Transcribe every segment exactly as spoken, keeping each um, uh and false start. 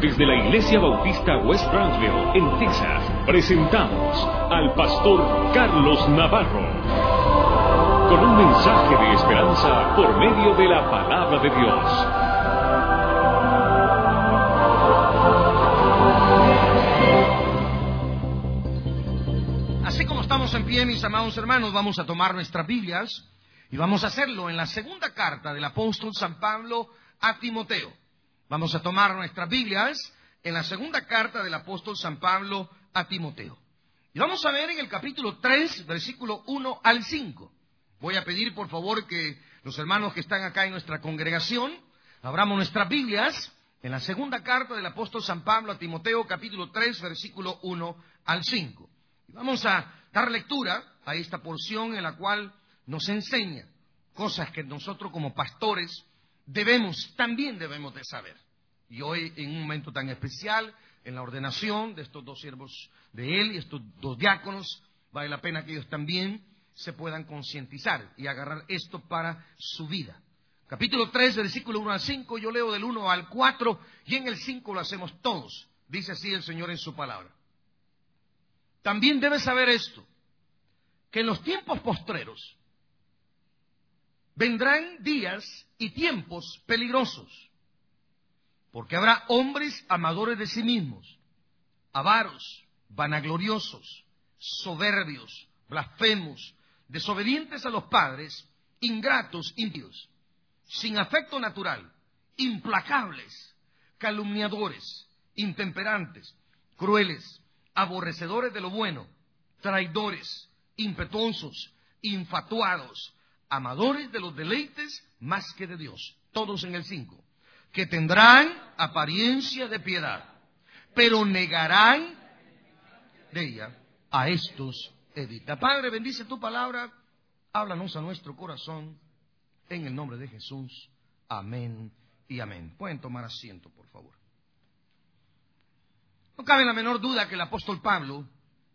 Desde la Iglesia Bautista West Brownsville, en Texas, presentamos al pastor Carlos Navarro, con un mensaje de esperanza por medio de la palabra de Dios. Así como estamos en pie, mis amados hermanos, vamos a tomar nuestras Biblias y vamos a hacerlo en la segunda carta del apóstol San Pablo a Timoteo. Vamos a tomar nuestras Biblias en la segunda carta del apóstol San Pablo a Timoteo. Y vamos a ver en el capítulo tres, versículo uno al cinco. Voy a pedir, por favor, que los hermanos que están acá en nuestra congregación abramos nuestras Biblias en la segunda carta del apóstol San Pablo a Timoteo, capítulo tres, versículo uno al cinco. Y vamos a dar lectura a esta porción en la cual nos enseña cosas que nosotros como pastores debemos, también debemos de saber. Y hoy, en un momento tan especial, en la ordenación de estos dos siervos de él y estos dos diáconos, vale la pena que ellos también se puedan concientizar y agarrar esto para su vida. Capítulo tres, versículo uno al cinco, yo leo del uno al cuatro y en el cinco lo hacemos todos. Dice así el Señor en su palabra. También debes saber esto, que en los tiempos postreros vendrán días y tiempos peligrosos, porque habrá hombres amadores de sí mismos, avaros, vanagloriosos, soberbios, blasfemos, desobedientes a los padres, ingratos, impíos, sin afecto natural, implacables, calumniadores, intemperantes, crueles, aborrecedores de lo bueno, traidores, impetuosos, infatuados, amadores de los deleites más que de Dios. Todos en el cinco. Que tendrán apariencia de piedad, pero negarán de ella. A estos evita. Padre, bendice tu palabra. Háblanos a nuestro corazón. En el nombre de Jesús. Amén y amén. Pueden tomar asiento, por favor. No cabe la menor duda que el apóstol Pablo,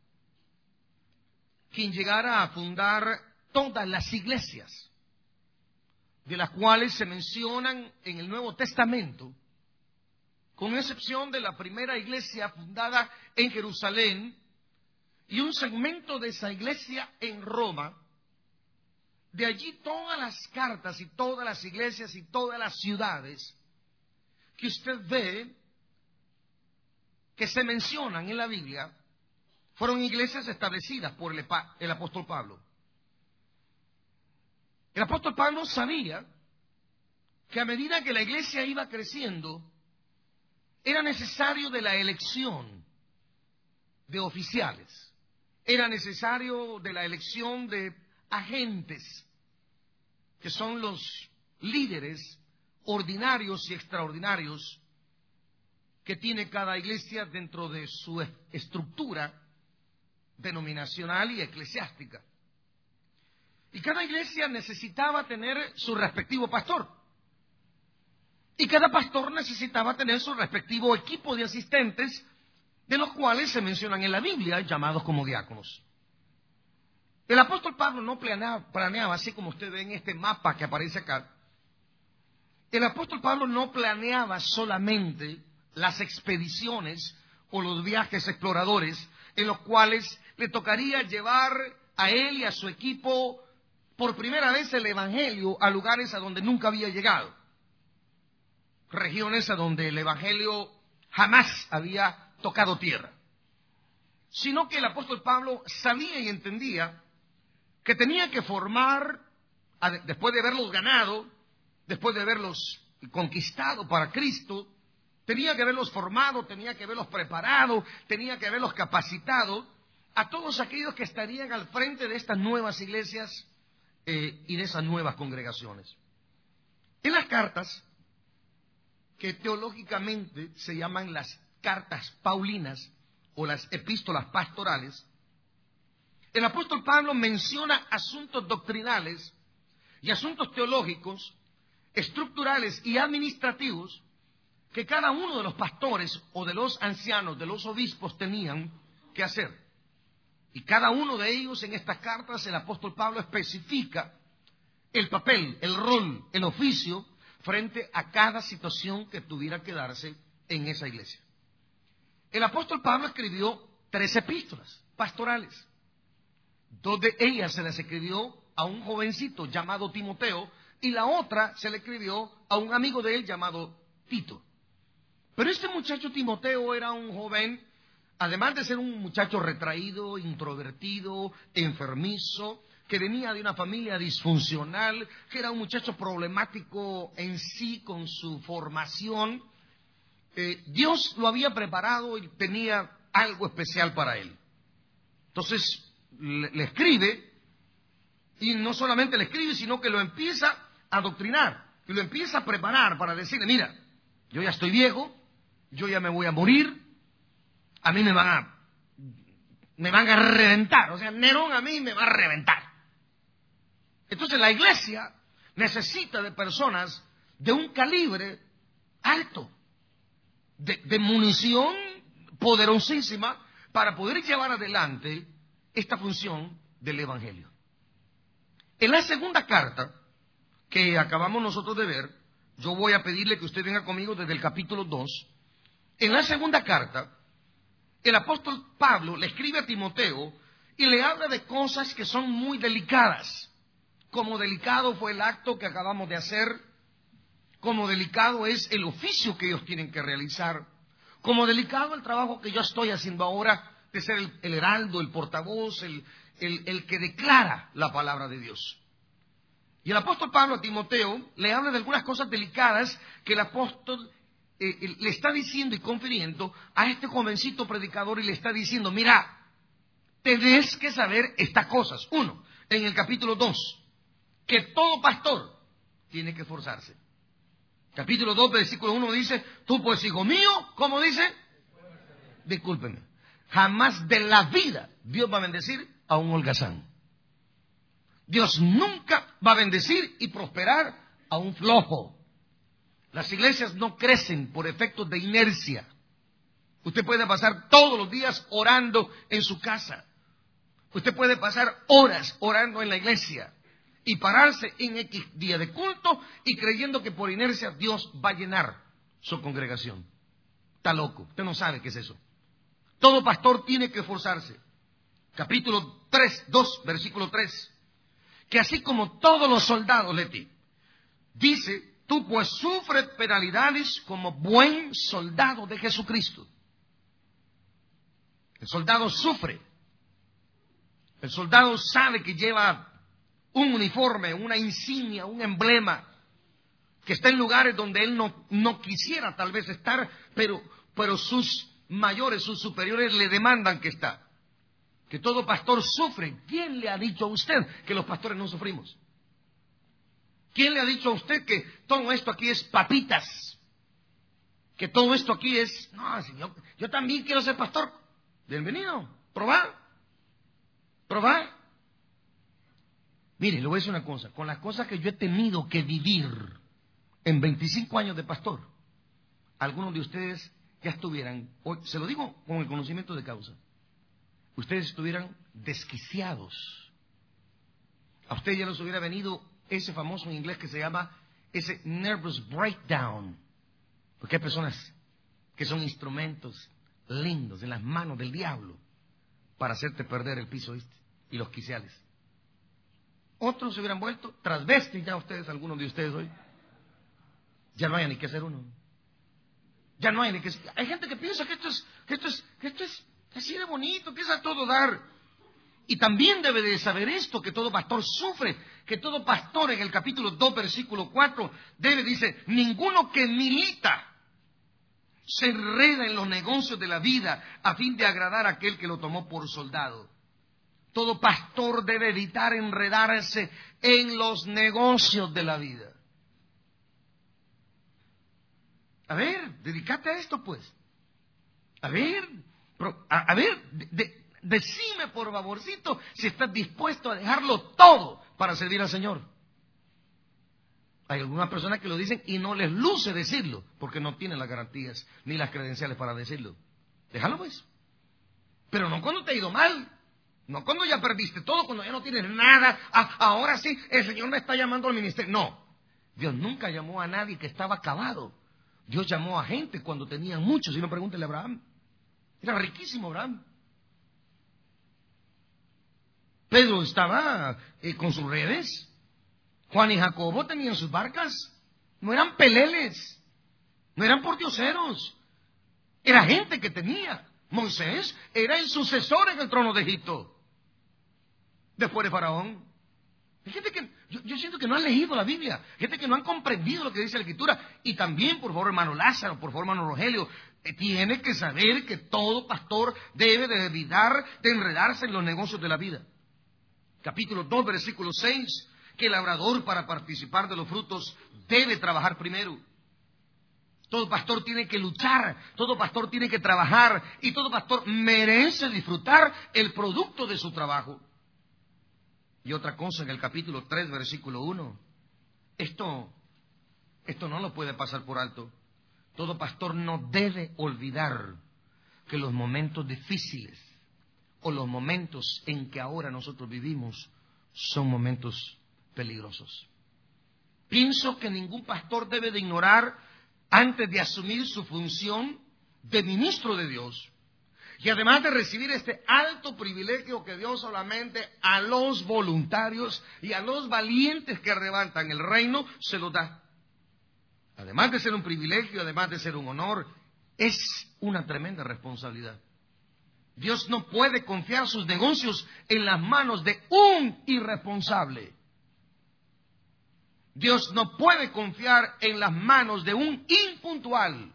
quien llegara a fundar todas las iglesias de las cuales se mencionan en el Nuevo Testamento, con excepción de la primera iglesia fundada en Jerusalén y un segmento de esa iglesia en Roma, de allí todas las cartas y todas las iglesias y todas las ciudades que usted ve que se mencionan en la Biblia fueron iglesias establecidas por el, el apóstol Pablo. El apóstol Pablo sabía que a medida que la iglesia iba creciendo, era necesario de la elección de oficiales, era necesario de la elección de agentes, que son los líderes ordinarios y extraordinarios que tiene cada iglesia dentro de su estructura denominacional y eclesiástica. Y cada iglesia necesitaba tener su respectivo pastor. Y cada pastor necesitaba tener su respectivo equipo de asistentes, de los cuales se mencionan en la Biblia, llamados como diáconos. El apóstol Pablo no planeaba, planeaba, así como usted ve en este mapa que aparece acá, el apóstol Pablo no planeaba solamente las expediciones o los viajes exploradores en los cuales le tocaría llevar a él y a su equipo por primera vez el evangelio a lugares a donde nunca había llegado, regiones a donde el evangelio jamás había tocado tierra, sino que el apóstol Pablo sabía y entendía que tenía que formar, después de haberlos ganado, después de haberlos conquistado para Cristo, tenía que haberlos formado, tenía que haberlos preparado, tenía que haberlos capacitado a todos aquellos que estarían al frente de estas nuevas iglesias eh, y de esas nuevas congregaciones. En las cartas, que teológicamente se llaman las cartas paulinas o las epístolas pastorales, el apóstol Pablo menciona asuntos doctrinales y asuntos teológicos, estructurales y administrativos que cada uno de los pastores o de los ancianos, de los obispos tenían que hacer. Y cada uno de ellos en estas cartas el apóstol Pablo especifica el papel, el rol, el oficio frente a cada situación que tuviera que darse en esa iglesia. El apóstol Pablo escribió tres epístolas pastorales. Dos de ellas se las escribió a un jovencito llamado Timoteo y la otra se le escribió a un amigo de él llamado Tito. Pero este muchacho Timoteo era un joven, además de ser un muchacho retraído, introvertido, enfermizo, que venía de una familia disfuncional, que era un muchacho problemático en sí con su formación. Eh, Dios lo había preparado y tenía algo especial para él. Entonces le, le escribe, y no solamente le escribe, sino que lo empieza a adoctrinar, y lo empieza a preparar para decirle, mira, yo ya estoy viejo, yo ya me voy a morir, a mí me van a, me van a reventar, o sea, Nerón a mí me va a reventar. Entonces la iglesia necesita de personas de un calibre alto, de, de munición poderosísima para poder llevar adelante esta función del Evangelio. En la segunda carta que acabamos nosotros de ver, yo voy a pedirle que usted venga conmigo desde el capítulo dos. En la segunda carta, el apóstol Pablo le escribe a Timoteo y le habla de cosas que son muy delicadas. Como delicado fue el acto que acabamos de hacer, como delicado es el oficio que ellos tienen que realizar, como delicado el trabajo que yo estoy haciendo ahora de ser el, el heraldo, el portavoz, el, el, el que declara la palabra de Dios. Y el apóstol Pablo a Timoteo le habla de algunas cosas delicadas que el apóstol eh, le está diciendo y confiriendo a este jovencito predicador y le está diciendo, mira, tenés que saber estas cosas. Uno, en el capítulo dos. Que todo pastor tiene que esforzarse. Capítulo dos, versículo uno dice, tú pues, hijo mío, ¿cómo dice? Discúlpeme, jamás de la vida Dios va a bendecir a un holgazán. Dios nunca va a bendecir y prosperar a un flojo. Las iglesias no crecen por efectos de inercia. Usted puede pasar todos los días orando en su casa. Usted puede pasar horas orando en la iglesia y pararse en X día de culto y creyendo que por inercia Dios va a llenar su congregación. Está loco, usted no sabe qué es eso. Todo pastor tiene que esforzarse. Capítulo tres, dos, versículo tres. Que así como todos los soldados, Leti, dice, tú pues sufres penalidades como buen soldado de Jesucristo. El soldado sufre. El soldado sabe que lleva un uniforme, una insignia, un emblema, que está en lugares donde él no, no quisiera tal vez estar, pero, pero sus mayores, sus superiores le demandan que está. Que todo pastor sufre. ¿Quién le ha dicho a usted que los pastores no sufrimos? ¿Quién le ha dicho a usted que todo esto aquí es papitas? Que todo esto aquí es... No, señor, yo también quiero ser pastor. Bienvenido, probá, probá. Mire, le voy a decir una cosa, con las cosas que yo he tenido que vivir en veinticinco años de pastor, algunos de ustedes ya estuvieran, hoy, se lo digo con el conocimiento de causa, ustedes estuvieran desquiciados. A ustedes ya les hubiera venido ese famoso en inglés que se llama ese nervous breakdown, porque hay personas que son instrumentos lindos en las manos del diablo para hacerte perder el piso este y los quiciales. Otros se hubieran vuelto transvestis ya ustedes, algunos de ustedes hoy. Ya no hay ni qué hacer uno. Ya no hay ni qué hacer. Hay gente que piensa que esto es, que esto es, que esto es así de bonito, que es a todo dar. Y también debe de saber esto, que todo pastor sufre, que todo pastor en el capítulo dos, versículo cuatro, debe, dice, ninguno que milita se enreda en los negocios de la vida a fin de agradar a aquel que lo tomó por soldado. Todo pastor debe evitar enredarse en los negocios de la vida. A ver, dedícate a esto, pues. A ver, a, a ver, de, de, decime por favorcito si estás dispuesto a dejarlo todo para servir al Señor. Hay algunas personas que lo dicen y no les luce decirlo, porque no tienen las garantías ni las credenciales para decirlo. Déjalo, pues. Pero no cuando te ha ido mal. No cuando ya perdiste todo, cuando ya no tienes nada. Ah, ahora sí, el Señor me está llamando al ministerio. No, Dios nunca llamó a nadie que estaba acabado. Dios llamó a gente cuando tenían muchos. Si no, pregúntele a Abraham. Era riquísimo Abraham. Pedro estaba eh, con sus redes. Juan y Jacobo tenían sus barcas. No eran peleles. No eran pordioseros. Era gente que tenía. Moisés era el sucesor en el trono de Egipto, después de Faraón. Hay gente que, yo, yo siento que no han leído la Biblia, gente que no han comprendido lo que dice la Escritura. Y también, por favor, hermano Lázaro, por favor, hermano Rogelio, eh, tiene que saber que todo pastor debe de evitar de enredarse en los negocios de la vida. Capítulo dos, versículo seis, que el labrador, para participar de los frutos, debe trabajar primero. Todo pastor tiene que luchar, todo pastor tiene que trabajar, y todo pastor merece disfrutar el producto de su trabajo. Y otra cosa, en el capítulo tres, versículo uno, esto, esto no lo puede pasar por alto. Todo pastor no debe olvidar que los momentos difíciles o los momentos en que ahora nosotros vivimos son momentos peligrosos. Pienso que ningún pastor debe de ignorar, antes de asumir su función de ministro de Dios, y además de recibir este alto privilegio que Dios solamente a los voluntarios y a los valientes que arrebatan el reino se lo da. Además de ser un privilegio, además de ser un honor, es una tremenda responsabilidad. Dios no puede confiar sus negocios en las manos de un irresponsable. Dios no puede confiar en las manos de un impuntual.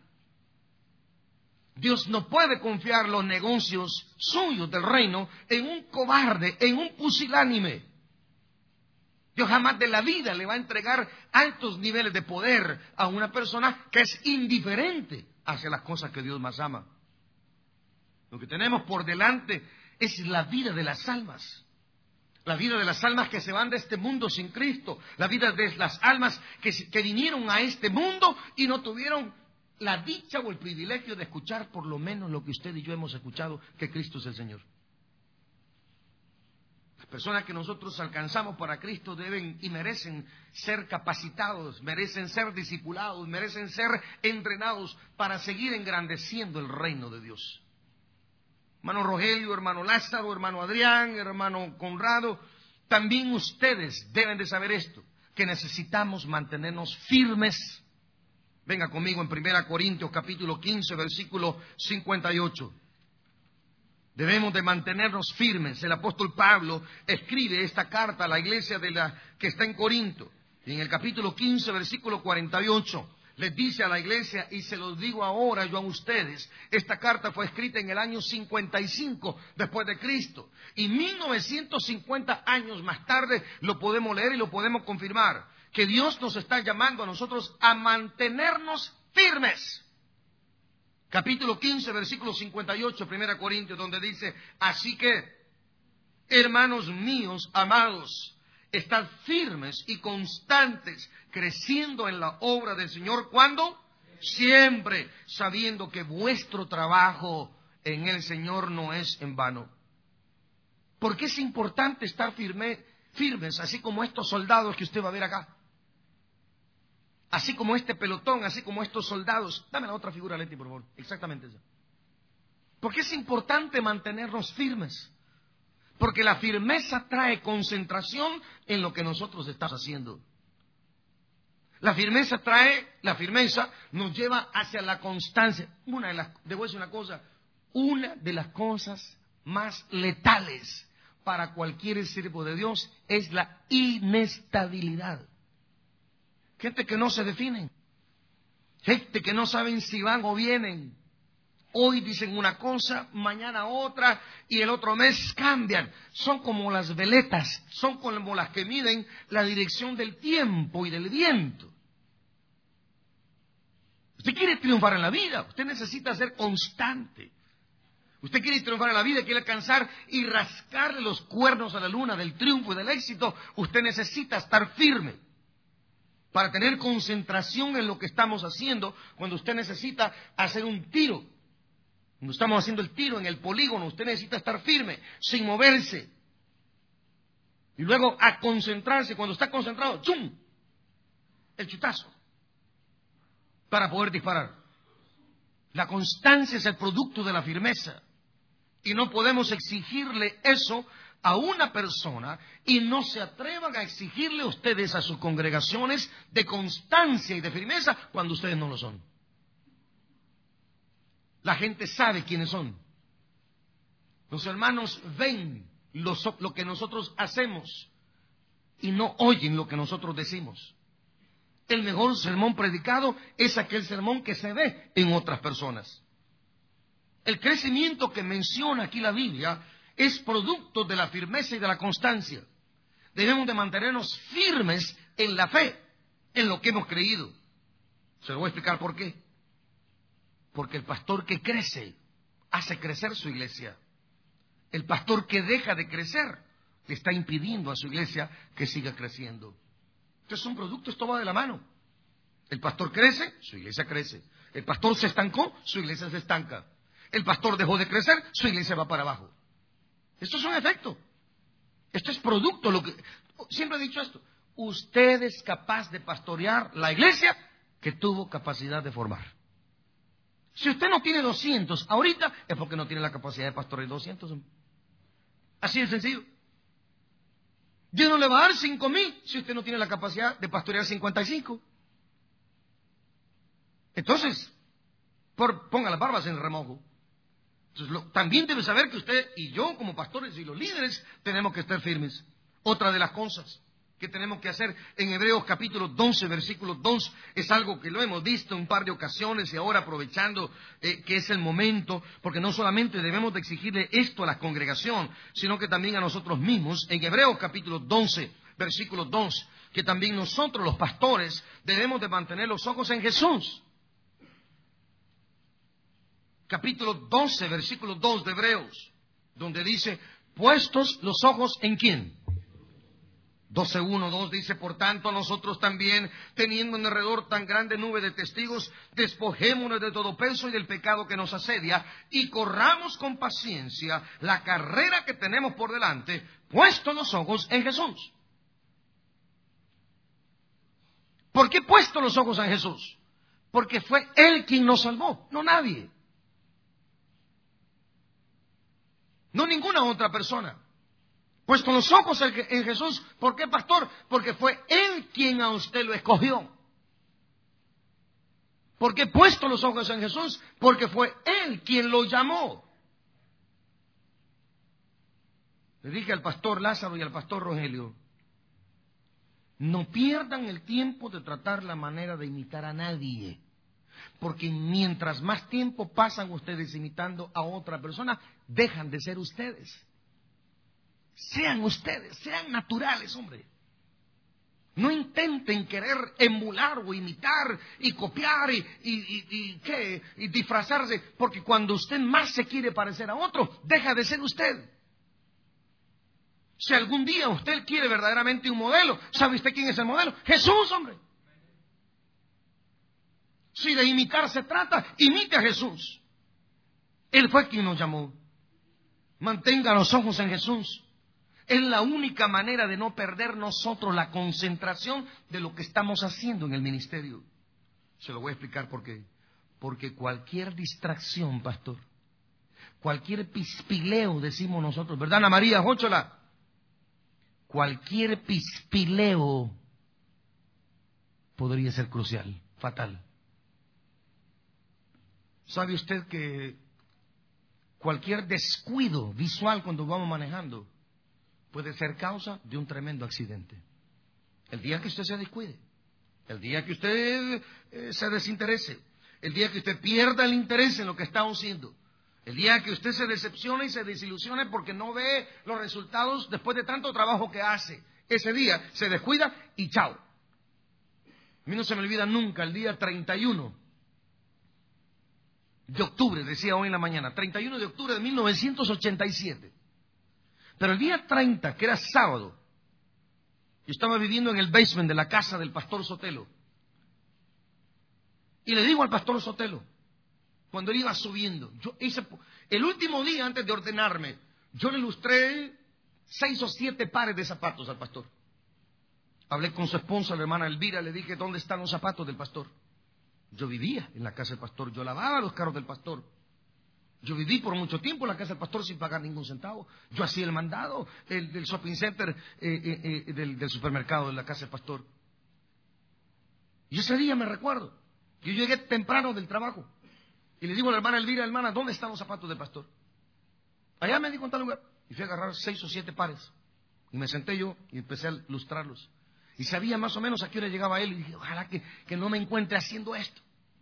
Dios no puede confiar los negocios suyos del reino en un cobarde, en un pusilánime. Dios jamás de la vida le va a entregar altos niveles de poder a una persona que es indiferente hacia las cosas que Dios más ama. Lo que tenemos por delante es la vida de las almas. La vida de las almas que se van de este mundo sin Cristo. La vida de las almas que, que vinieron a este mundo y no tuvieron la dicha o el privilegio de escuchar por lo menos lo que usted y yo hemos escuchado, que Cristo es el Señor. Las personas que nosotros alcanzamos para Cristo deben y merecen ser capacitados, merecen ser discipulados, merecen ser entrenados para seguir engrandeciendo el reino de Dios. Hermano Rogelio, hermano Lázaro, hermano Adrián, hermano Conrado, también ustedes deben de saber esto, que necesitamos mantenernos firmes. Venga conmigo en primera Corintios capítulo quince, versículo cincuenta y ocho. Debemos de mantenernos firmes. El apóstol Pablo escribe esta carta a la iglesia de la que está en Corinto. Y en el capítulo quince, versículo cuarenta y ocho, les dice a la iglesia, y se los digo ahora yo a ustedes, esta carta fue escrita en el año cincuenta y cinco después de Cristo, y mil novecientos cincuenta años más tarde lo podemos leer y lo podemos confirmar, que Dios nos está llamando a nosotros a mantenernos firmes. Capítulo quince, versículo cincuenta y ocho, primera Corintios, donde dice, así que, hermanos míos amados, estad firmes y constantes, creciendo en la obra del Señor. ¿Cuándo? Siempre, sabiendo que vuestro trabajo en el Señor no es en vano. ¿Por qué es importante estar firme, firmes, así como estos soldados que usted va a ver acá? Así como este pelotón, así como estos soldados. Dame la otra figura, Leti, por favor. Exactamente esa. ¿Por qué es importante mantenernos firmes? Porque la firmeza trae concentración en lo que nosotros estamos haciendo. La firmeza trae, la firmeza nos lleva hacia la constancia. Una de las, debo decir una cosa, una de las cosas más letales para cualquier siervo de Dios es la inestabilidad. Gente que no se definen, gente que no saben si van o vienen. Hoy dicen una cosa, mañana otra, y el otro mes cambian. Son como las veletas, son como las que miden la dirección del tiempo y del viento. Usted quiere triunfar en la vida, usted necesita ser constante. Usted quiere triunfar en la vida, quiere alcanzar y rascarle los cuernos a la luna del triunfo y del éxito. Usted necesita estar firme para tener concentración en lo que estamos haciendo. Cuando usted necesita hacer un tiro, cuando estamos haciendo el tiro en el polígono, usted necesita estar firme, sin moverse. Y luego a concentrarse. Cuando está concentrado, ¡chum!, el chutazo. para poder disparar. La constancia es el producto de la firmeza. Y no podemos exigirle eso a una persona y no se atrevan a exigirle ustedes a sus congregaciones de constancia y de firmeza cuando ustedes no lo son. La gente sabe quiénes son. Los hermanos ven lo, lo que nosotros hacemos y no oyen lo que nosotros decimos. El mejor sermón predicado es aquel sermón que se ve en otras personas. El crecimiento que menciona aquí la Biblia es producto de la firmeza y de la constancia. Debemos de mantenernos firmes en la fe, en lo que hemos creído. Se lo voy a explicar por qué. Porque el pastor que crece hace crecer su iglesia. El pastor que deja de crecer le está impidiendo a su iglesia que siga creciendo. Esto es un producto, esto va de la mano. El pastor crece, su iglesia crece. El pastor se estancó, su iglesia se estanca. El pastor dejó de crecer, su iglesia va para abajo. Esto es un efecto. Esto es producto. Lo que siempre he dicho esto. Usted es capaz de pastorear la iglesia que tuvo capacidad de formar. Si usted no tiene doscientos ahorita, es porque no tiene la capacidad de pastorear doscientos. Así de sencillo. Dios no le va a dar cinco mil si usted no tiene la capacidad de pastorear cincuenta y cinco. Entonces, por, ponga las barbas en el remojo. Entonces, lo, también debe saber que usted y yo, como pastores y los líderes, tenemos que estar firmes. Otra de las cosas que tenemos que hacer en Hebreos capítulo doce, versículo dos, es algo que lo hemos visto un par de ocasiones y ahora aprovechando eh, que es el momento, porque no solamente debemos de exigirle esto a la congregación, sino que también a nosotros mismos, en Hebreos capítulo doce, versículo dos, que también nosotros los pastores debemos de mantener los ojos en Jesús. Capítulo doce, versículo dos de Hebreos, donde dice, puestos los ojos en ¿quién? doce, uno, dos dice, por tanto nosotros también, teniendo en alrededor tan grande nube de testigos, despojémonos de todo peso y del pecado que nos asedia, y corramos con paciencia la carrera que tenemos por delante, puestos los ojos en Jesús. ¿Por qué puesto los ojos en Jesús? Porque fue Él quien nos salvó, no nadie. No ninguna otra persona. Puesto los ojos en Jesús. ¿Por qué, pastor? Porque fue Él quien a usted lo escogió. ¿Por qué puesto los ojos en Jesús? Porque fue Él quien lo llamó. Le dije al pastor Lázaro y al pastor Rogelio, no pierdan el tiempo de tratar la manera de imitar a nadie. Porque mientras más tiempo pasan ustedes imitando a otra persona, dejan de ser ustedes. Sean ustedes, sean naturales, hombre. No intenten querer emular o imitar y copiar y, y, y, y, ¿qué? y disfrazarse, porque cuando usted más se quiere parecer a otro, deja de ser usted. Si algún día usted quiere verdaderamente un modelo, ¿sabe usted quién es el modelo? Jesús, hombre. Si de imitar se trata, imite a Jesús. Él fue quien nos llamó. Mantenga los ojos en Jesús. Es la única manera de no perder nosotros la concentración de lo que estamos haciendo en el ministerio. Se lo voy a explicar por qué. Porque cualquier distracción, pastor, cualquier pispileo, decimos nosotros, ¿verdad, Ana María Jóchola? Cualquier pispileo podría ser crucial, fatal. ¿Sabe usted que cualquier descuido visual cuando vamos manejando puede ser causa de un tremendo accidente? El día que usted se descuide, el día que usted eh, se desinterese, el día que usted pierda el interés en lo que está haciendo, el día que usted se decepcione y se desilusione porque no ve los resultados después de tanto trabajo que hace, ese día se descuida y chao. A mí no se me olvida nunca el día treinta y uno de octubre, decía hoy en la mañana, treinta y uno de octubre de mil novecientos ochenta y siete. Pero el día treinta, que era sábado, yo estaba viviendo en el basement de la casa del pastor Sotelo. Y le digo al pastor Sotelo, cuando él iba subiendo, yo hice, el último día antes de ordenarme, yo le lustré seis o siete pares de zapatos al pastor. Hablé con su esposa, la hermana Elvira, le dije, ¿dónde están los zapatos del pastor? Yo vivía en la casa del pastor, yo lavaba los carros del pastor. Yo viví por mucho tiempo en la casa del pastor sin pagar ningún centavo. Yo hacía el mandado el, del shopping center, eh, eh, eh, del, del supermercado de la casa del pastor. Y ese día me recuerdo, yo llegué temprano del trabajo y le digo a la hermana Elvira, hermana, ¿dónde están los zapatos del pastor? Allá me dijo en tal lugar. Y fui a agarrar seis o siete pares. Y me senté yo y empecé a lustrarlos. Y sabía más o menos a qué hora llegaba él. Y dije, ojalá que, que no me encuentre haciendo esto.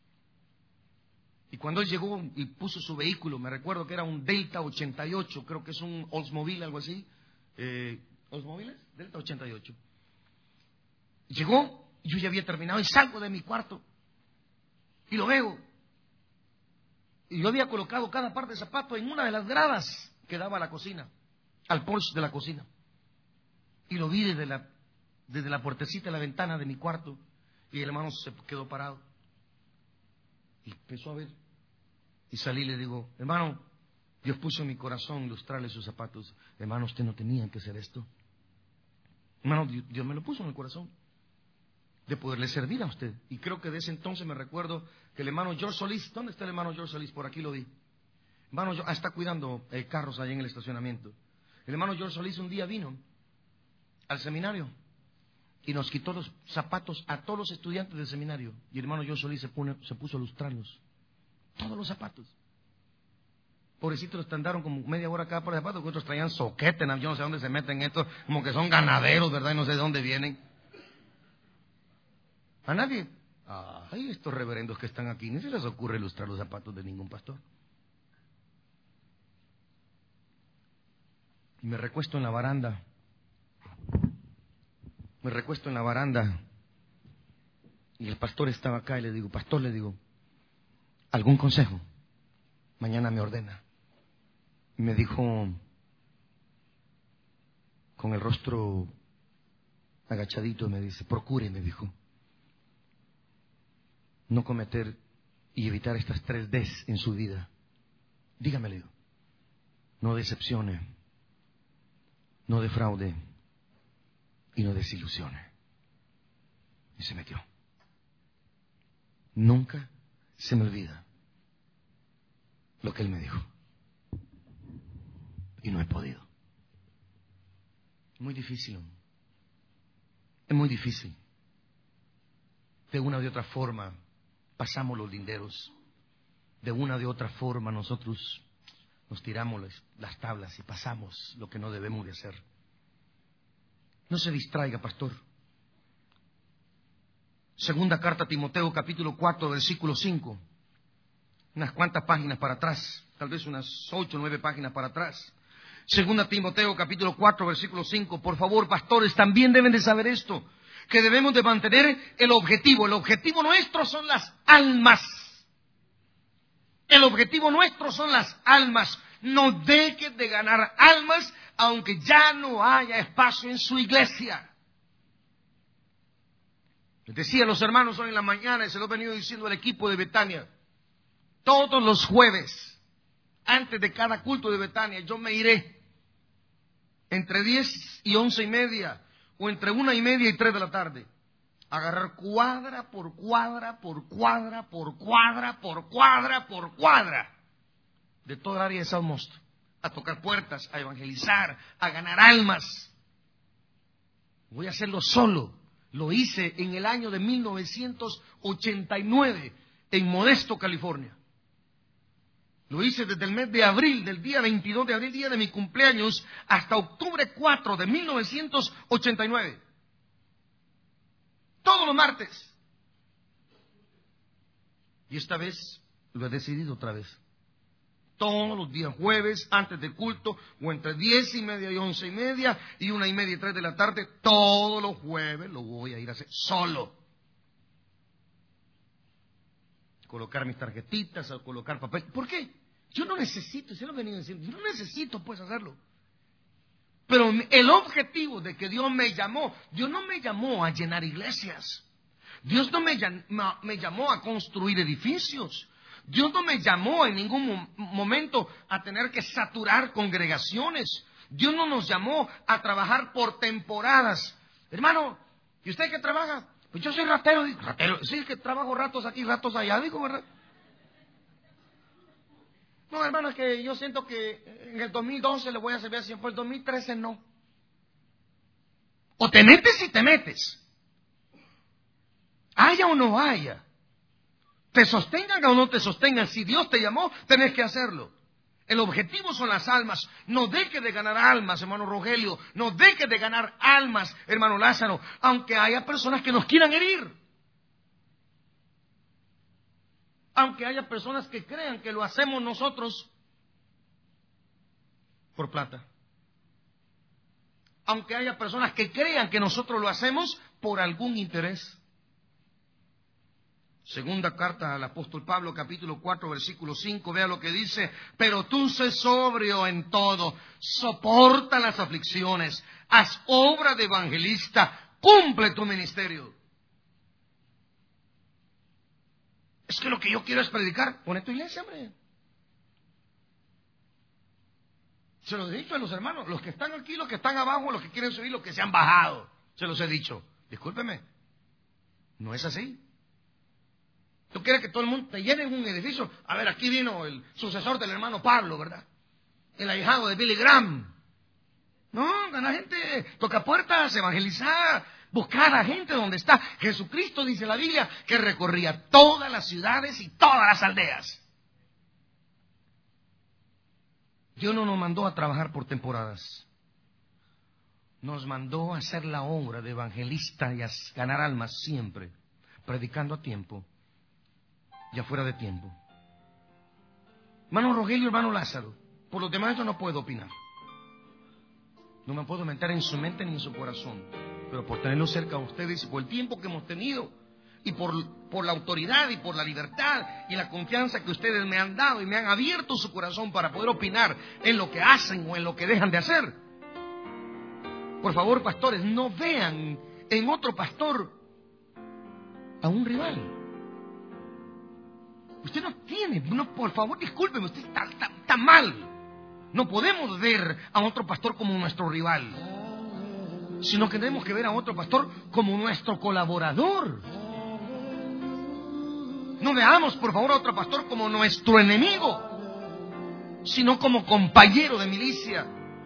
Y cuando él llegó y puso su vehículo, me recuerdo que era un Delta ochenta y ocho, creo que es un Oldsmobile, algo así. Eh, ¿Oldsmobile? Delta ochenta y ocho. Llegó, yo ya había terminado y salgo de mi cuarto. Y lo veo. Y yo había colocado cada par de zapatos en una de las gradas que daba a la cocina, al porche de la cocina. Y lo vi desde la, desde la puertecita de la ventana de mi cuarto. Y el hermano se quedó parado. Y empezó a ver. Y salí y le digo, hermano, Dios puso en mi corazón lustrarle sus zapatos. Hermano, usted no tenía que hacer esto. Hermano, Dios, Dios me lo puso en el corazón. De poderle servir a usted. Y creo que de ese entonces me recuerdo que el hermano George Solís, ¿dónde está el hermano George Solís? Por aquí lo vi. Hermano, ah, está cuidando eh, carros allá en el estacionamiento. El hermano George Solís un día vino al seminario y nos quitó los zapatos a todos los estudiantes del seminario. Y el hermano George Solís se, pone, se puso a lustrarlos. Todos los zapatos. Pobrecitos los tandaron como media hora cada par de zapatos, que otros traían soquete, yo no sé dónde se meten estos, como que son ganaderos, ¿verdad? Y no sé de dónde vienen. A nadie. Ay, estos reverendos que están aquí, ni se les ocurre ilustrar los zapatos de ningún pastor. Y me recuesto en la baranda. Me recuesto en la baranda. Y el pastor estaba acá y le digo, pastor, le digo, ¿algún consejo? Mañana me ordena. Y me dijo, con el rostro agachadito, me dice, procure, me dijo, no cometer y evitar estas tres Ds en su vida. Dígame, le digo, no decepcione, no defraude y no desilusione. Y se metió. Nunca se me olvida lo que él me dijo. Y no he podido. Muy difícil. Es muy difícil. De una u otra forma pasamos los linderos. De una u otra forma nosotros nos tiramos las tablas y pasamos lo que no debemos de hacer. No se distraiga, pastor. Segunda carta a Timoteo, capítulo cuatro, versículo cinco. Unas cuantas páginas para atrás, tal vez unas ocho o nueve páginas para atrás. Segunda Timoteo, capítulo cuatro, versículo cinco. Por favor, pastores, también deben de saber esto, que debemos de mantener el objetivo. El objetivo nuestro son las almas. El objetivo nuestro son las almas. No deje de ganar almas, aunque ya no haya espacio en su iglesia. Les decía a los hermanos hoy en la mañana, y se lo he venido diciendo al equipo de Betania, todos los jueves, antes de cada culto de Betania, yo me iré entre diez y once y media, o entre una y media y tres de la tarde, a agarrar cuadra por cuadra, por cuadra, por cuadra, por cuadra, por cuadra, de toda el área de South Most, a tocar puertas, a evangelizar, a ganar almas. Voy a hacerlo solo. Lo hice en el año de mil novecientos ochenta y nueve en Modesto, California. Lo hice desde el mes de abril, del día veintidós de abril, día de mi cumpleaños, hasta octubre cuatro de mil novecientos ochenta y nueve. Todos los martes. Y esta vez lo he decidido otra vez. Todos los días jueves, antes del culto, o entre diez y media y once y media, y una y media y tres de la tarde, todos los jueves lo voy a ir a hacer solo. Colocar mis tarjetitas, colocar papel. ¿Por qué? Yo no necesito, se lo he venido diciendo, yo no necesito pues hacerlo. Pero el objetivo de que Dios me llamó, Dios no me llamó a llenar iglesias. Dios no me llamó, me llamó a construir edificios. Dios no me llamó en ningún momento a tener que saturar congregaciones. Dios no nos llamó a trabajar por temporadas. Hermano, ¿y usted qué trabaja? Pues yo soy ratero, digo, ratero, sí, es que trabajo ratos aquí, ratos allá, digo, ¿verdad? No, hermano, es que yo siento que en el dos mil doce le voy a servir al Señor, por el dos mil trece no. O te metes y te metes. Haya o no haya. Te sostengan o no te sostengan. Si Dios te llamó, tenés que hacerlo. El objetivo son las almas. No deje de ganar almas, hermano Rogelio. No deje de ganar almas, hermano Lázaro. Aunque haya personas que nos quieran herir. Aunque haya personas que crean que lo hacemos nosotros por plata. Aunque haya personas que crean que nosotros lo hacemos por algún interés. Segunda carta al apóstol Pablo, capítulo cuatro, versículo cinco, vea lo que dice: pero tú sé sobrio en todo, soporta las aflicciones, haz obra de evangelista, cumple tu ministerio. Es que lo que yo quiero es predicar. Pone tu iglesia, hombre. Se los he dicho a los hermanos, los que están aquí, los que están abajo, los que quieren subir, los que se han bajado. Se los he dicho. Discúlpeme, no es así. Tú quieres que todo el mundo te llene en un edificio. A ver, aquí vino el sucesor del hermano Pablo, ¿verdad? El ahijado de Billy Graham. No, la gente toca puertas, evangelizar, buscar a gente donde está. Jesucristo, dice la Biblia, que recorría todas las ciudades y todas las aldeas. Dios no nos mandó a trabajar por temporadas. Nos mandó a hacer la obra de evangelista y a ganar almas siempre, predicando a tiempo y afuera de tiempo. Hermano Rogelio, hermano Lázaro, por los demás yo no puedo opinar. No me puedo meter en su mente ni en su corazón. Pero por tenerlo cerca a ustedes y por el tiempo que hemos tenido y por, por la autoridad y por la libertad y la confianza que ustedes me han dado y me han abierto su corazón para poder opinar en lo que hacen o en lo que dejan de hacer. Por favor, pastores, no vean en otro pastor a un rival. Usted no tiene, no, por favor, discúlpeme, usted está, está, está mal. No podemos ver a otro pastor como nuestro rival, sino que tenemos que ver a otro pastor como nuestro colaborador. No veamos, por favor, a otro pastor como nuestro enemigo, sino como compañero de milicia.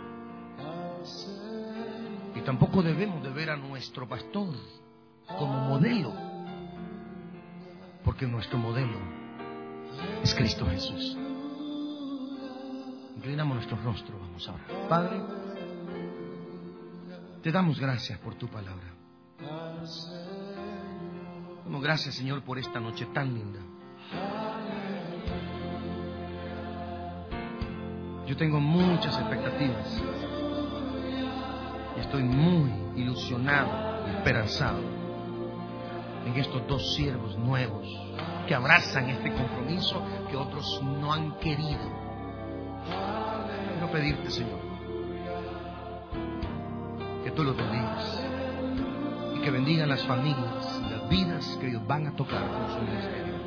Y tampoco debemos de ver a nuestro pastor como modelo, porque nuestro modelo es Cristo Jesús. Inclinamos nuestro rostro, vamos a orar. Padre, te damos gracias por tu palabra. Damos gracias, Señor, por esta noche tan linda. Yo tengo muchas expectativas y estoy muy ilusionado y esperanzado en estos dos siervos nuevos que abrazan este compromiso que otros no han querido. Quiero pedirte, Señor, que tú los bendigas y que bendigan las familias y las vidas que ellos van a tocar con su ministerio.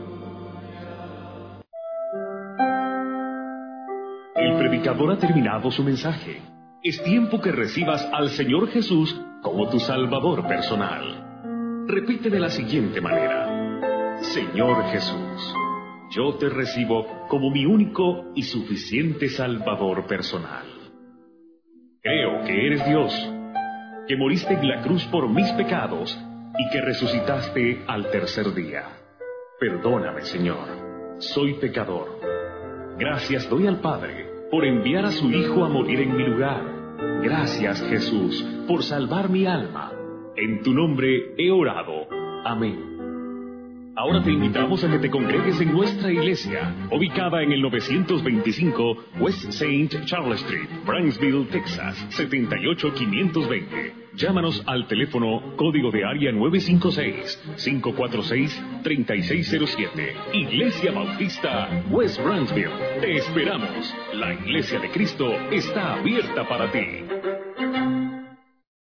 El predicador ha terminado su mensaje. Es tiempo que recibas al Señor Jesús como tu Salvador personal. Repite de la siguiente manera: Señor Jesús, yo te recibo como mi único y suficiente Salvador personal. Creo que eres Dios, que moriste en la cruz por mis pecados y que resucitaste al tercer día. Perdóname, Señor, soy pecador. Gracias doy al Padre por enviar a su Hijo a morir en mi lugar. Gracias, Jesús, por salvar mi alma. En tu nombre he orado. Amén. Ahora te invitamos a que te congregues en nuestra iglesia, ubicada en el novecientos veinticinco West Saint Charles Street, Brownsville, Texas, setenta y ocho quinientos veinte. Llámanos al teléfono código de área nueve cinco seis, cinco cuatro seis, tres seis cero siete. Iglesia Bautista West Brownsville. Te esperamos. La Iglesia de Cristo está abierta para ti.